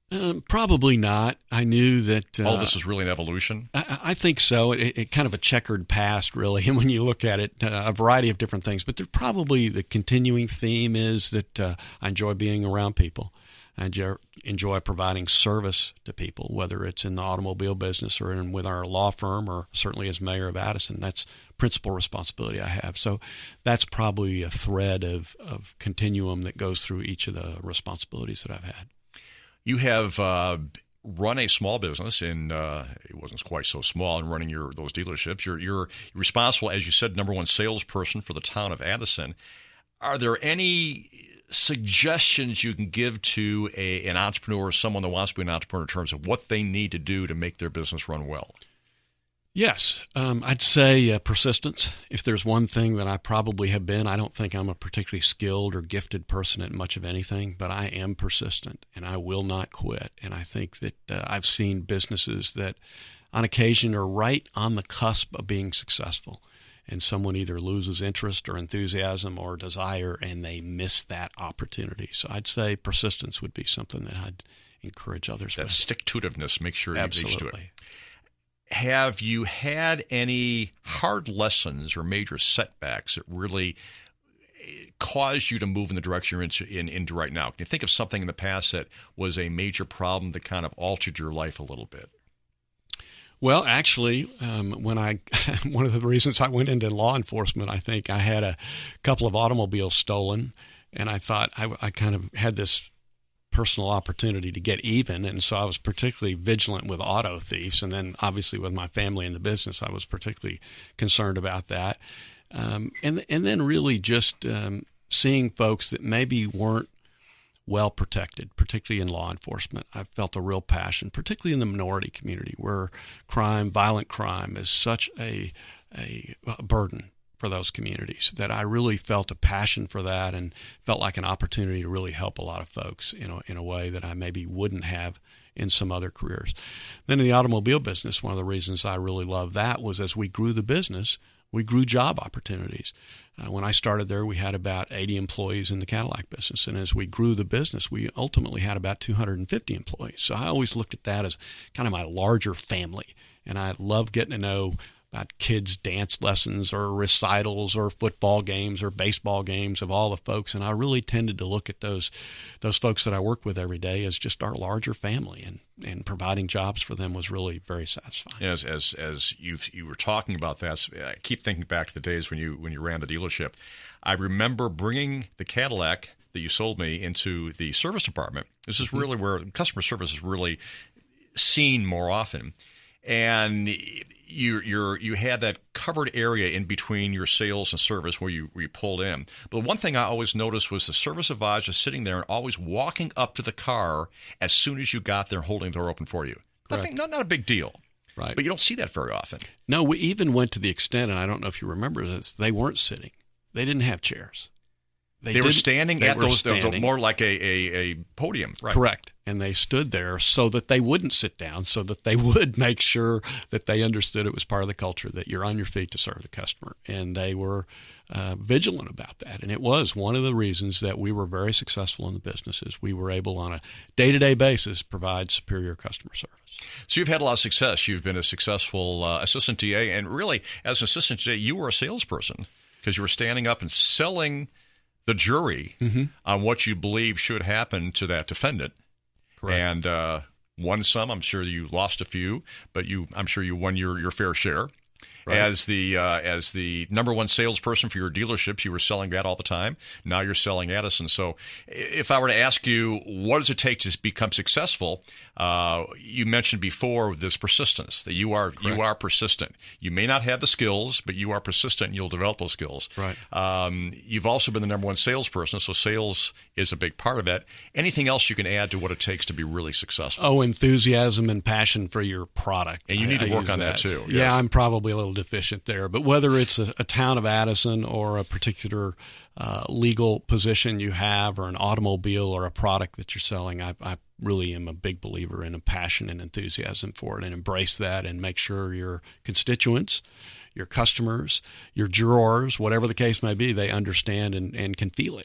Um, probably not. I knew that... Uh, All this is really an evolution? I, I think so. It, it kind of a checkered past, really. And when you look at it, uh, a variety of different things. But there probably the continuing theme is that uh, I enjoy being around people. I enjoy, enjoy providing service to people, whether it's in the automobile business or in, with our law firm or certainly as mayor of Addison. That's principal responsibility I have. So that's probably a thread of, of continuum that goes through each of the responsibilities that I've had. You have uh, run a small business, and uh, it wasn't quite so small in running your those dealerships. You're, you're responsible, as you said, number one salesperson for the town of Addison. Are there any suggestions you can give to a, an entrepreneur or someone that wants to be an entrepreneur in terms of what they need to do to make their business run well? Yes. Um, I'd say uh, persistence. If there's one thing that I probably have been, I don't think I'm a particularly skilled or gifted person at much of anything, but I am persistent and I will not quit. And I think that uh, I've seen businesses that on occasion are right on the cusp of being successful. And someone either loses interest or enthusiasm or desire, and they miss that opportunity. So I'd say persistence would be something that I'd encourage others that with. stick-to-itiveness, make sure you Absolutely. reach to it. Have you had any hard lessons or major setbacks that really caused you to move in the direction you're into, in, into right now? Can you think of something in the past that was a major problem that kind of altered your life a little bit? Well, actually, um, when I one of the reasons I went into law enforcement, I think I had a couple of automobiles stolen, and I thought I, I kind of had this personal opportunity to get even, and so I was particularly vigilant with auto thieves, and then obviously with my family in the business, I was particularly concerned about that, um, and and then really just um, seeing folks that maybe weren't well protected, particularly in law enforcement. I felt a real passion, particularly in the minority community, where crime, violent crime, is such a a, a burden for those communities, that I really felt a passion for that and felt like an opportunity to really help a lot of folks in a, in a way that I maybe wouldn't have in some other careers. Then in the automobile business, one of the reasons I really loved that was as we grew the business, we grew job opportunities. Uh, when I started there, we had about eighty employees in the Cadillac business. And as we grew the business, we ultimately had about two hundred fifty employees. So I always looked at that as kind of my larger family. And I love getting to know about kids' dance lessons or recitals or football games or baseball games of all the folks. And I really tended to look at those those folks that I work with every day as just our larger family. And, and providing jobs for them was really very satisfying. As as as you you were talking about that, I keep thinking back to the days when you when you ran the dealership. I remember bringing the Cadillac that you sold me into the service department. This is really where customer service is really seen more often. And you you you had that covered area in between your sales and service where you where you pulled in. But one thing I always noticed was the service advisor sitting there and always walking up to the car as soon as you got there, holding the door open for you. Nothing, not not a big deal, right? But you don't see that very often. No, we even went to the extent, and I don't know if you remember this, they weren't sitting; they didn't have chairs. They, they were standing they at were those, standing. those more like a, a, a podium, right? Correct. And they stood there so that they wouldn't sit down, so that they would make sure that they understood it was part of the culture, that you're on your feet to serve the customer. And they were uh, vigilant about that. And it was one of the reasons that we were very successful in the business, is we were able on a day-to-day basis provide superior customer service. So you've had a lot of success. You've been a successful uh, assistant D A. And really, as an assistant D A, you were a salesperson because you were standing up and selling the jury mm-hmm. on what you believe should happen to that defendant. Correct. And uh, won some. I'm sure you lost a few, but you, I'm sure you won your, your fair share. Right. As the uh, as the number one salesperson for your dealerships, you were selling that all the time. Now you're selling Addison. So if I were to ask you, what does it take to become successful? Uh, you mentioned before this persistence, that you are Correct. you are persistent. You may not have the skills, but you are persistent and you'll develop those skills. Right. Um, you've also been the number one salesperson, so sales is a big part of that. Anything else you can add to what it takes to be really successful? Oh, enthusiasm and passion for your product. And you need I, to work I on that, that too. Yes. Yeah, I'm probably a little deficient there. But whether it's a, a town of Addison or a particular uh, legal position you have, or an automobile or a product that you're selling, I, I really am a big believer in a passion and enthusiasm for it, and embrace that and make sure your constituents, your customers, your jurors, whatever the case may be, they understand and, and can feel it.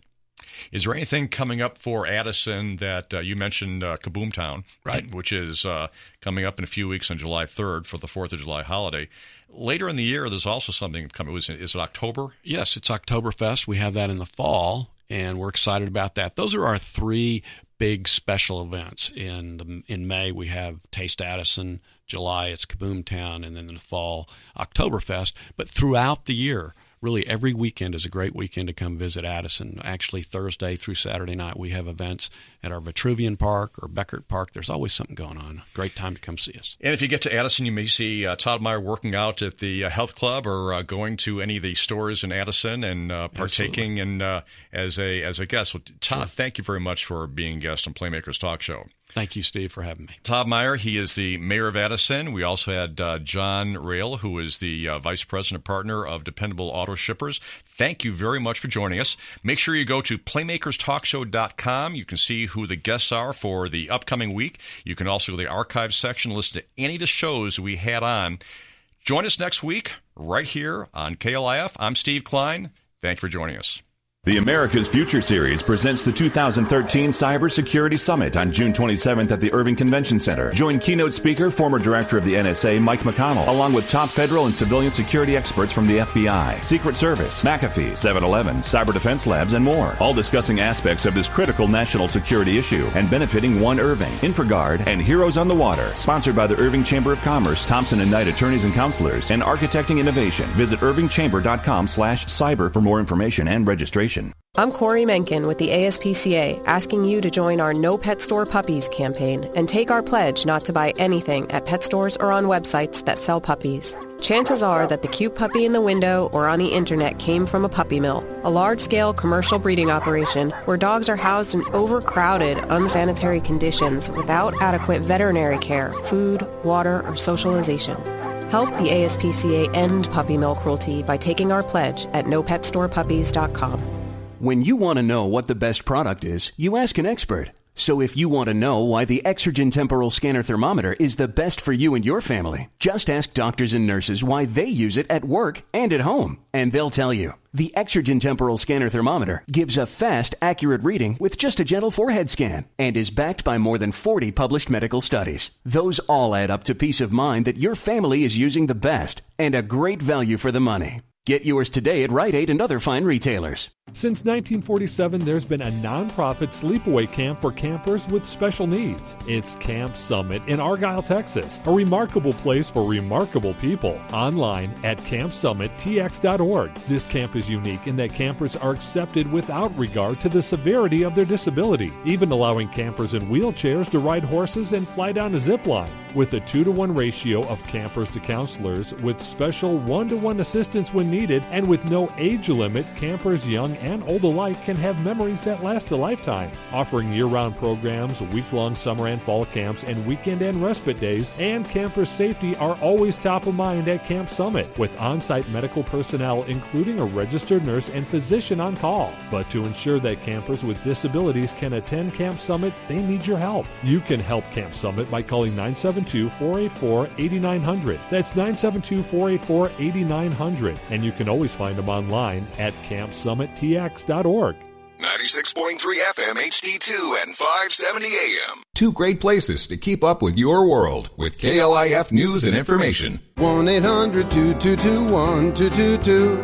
Is there anything coming up for Addison that uh, you mentioned uh, Kaboom Town, right? Which is uh, coming up in a few weeks on July third for the fourth of July holiday. Later in the year, there's also something coming. Is it October? Yes, it's Oktoberfest. We have that in the fall, and we're excited about that. Those are our three big special events. In the, in May, we have Taste Addison. July, it's Kaboom Town, and then in the fall, Oktoberfest. But throughout the year, really every weekend is a great weekend to come visit Addison. Actually, Thursday through Saturday night, we have events at our Vitruvian Park or Beckert Park. There's always something going on. Great time to come see us. And if you get to Addison, you may see uh, Todd Meyer working out at the uh, health club or uh, going to any of the stores in Addison and uh, partaking in, uh, as a as a guest. Well, Todd, sure. Thank you very much for being a guest on Playmakers Talk Show. Thank you, Steve, for having me. Todd Meyer, he is the mayor of Addison. We also had uh, John Rail, who is the uh, vice president partner of Dependable Auto Shippers. Thank you very much for joining us. Make sure you go to playmakers talk show dot com. You can see who the guests are for the upcoming week. You can also go to the archives section and listen to any of the shows we had on. Join us next week right here on K L I F. I'm Steve Klein. Thank you for joining us. The America's Future Series presents the two thousand thirteen Cybersecurity Summit on June twenty-seventh at the Irving Convention Center. Join keynote speaker, former director of the N S A, Mike McConnell, along with top federal and civilian security experts from the F B I, Secret Service, McAfee, seven eleven, Cyber Defense Labs, and more, all discussing aspects of this critical national security issue and benefiting One Irving, InfraGard, and Heroes on the Water. Sponsored by the Irving Chamber of Commerce, Thompson and Knight Attorneys and Counselors, and Architecting Innovation. Visit irving chamber dot com slash cyber for more information and registration. I'm Corey Menken with the A S P C A, asking you to join our No Pet Store Puppies campaign and take our pledge not to buy anything at pet stores or on websites that sell puppies. Chances are that the cute puppy in the window or on the internet came from a puppy mill, a large-scale commercial breeding operation where dogs are housed in overcrowded, unsanitary conditions without adequate veterinary care, food, water, or socialization. Help the A S P C A end puppy mill cruelty by taking our pledge at no pet store puppies dot com. When you want to know what the best product is, you ask an expert. So if you want to know why the Exergen Temporal Scanner Thermometer is the best for you and your family, just ask doctors and nurses why they use it at work and at home, and they'll tell you. The Exergen Temporal Scanner Thermometer gives a fast, accurate reading with just a gentle forehead scan and is backed by more than forty published medical studies. Those all add up to peace of mind that your family is using the best and a great value for the money. Get yours today at Rite Aid and other fine retailers. Since nineteen forty-seven, there's been a nonprofit sleepaway camp for campers with special needs. It's Camp Summit in Argyle, Texas, a remarkable place for remarkable people. Online at camp summit t x dot org. This camp is unique in that campers are accepted without regard to the severity of their disability, even allowing campers in wheelchairs to ride horses and fly down a zip line. With a two to one ratio of campers to counselors, with special one to one assistance when needed, and with no age limit, campers young and old alike can have memories that last a lifetime. Offering year-round programs, week-long summer and fall camps, and weekend and respite days, and campers' safety are always top of mind at Camp Summit, with on-site medical personnel including a registered nurse and physician on call. But to ensure that campers with disabilities can attend Camp Summit, they need your help. You can help Camp Summit by calling nine seven two, four eight four, eight nine zero zero. That's nine seven two, four eight four, eight nine zero zero. And you can always find them online at camp summit t x dot org. ninety-six point three F M H D two and five seventy A M. Two great places to keep up with your world with K L I F News and Information. one eight hundred two two two one two two two.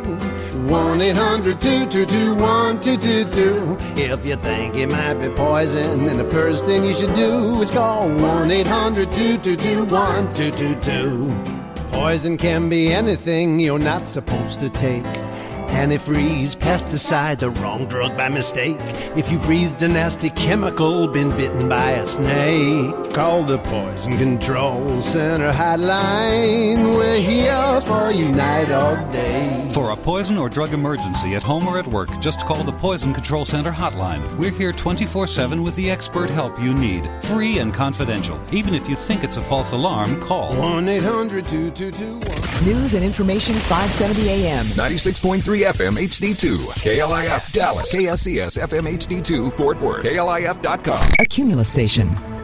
one eight hundred two two two one two two two. If you think it might be poison, then the first thing you should do is call one eight hundred two two two one two two two. Poison can be anything you're not supposed to take. Antifreeze, pesticide, the wrong drug by mistake. If you breathed a nasty chemical, been bitten by a snake, call the Poison Control Center hotline. We're here for you night or day. For a poison or drug emergency at home or at work, just call the Poison Control Center hotline. We're here twenty-four seven with the expert help you need. Free and confidential. Even if you think it's a false alarm, call one eight hundred two two two one. News and Information five seventy A M. ninety-six point three F M H D two. K L I F Dallas. K S E S F M H D two Fort Worth. K L I F dot com. A Cumulus station.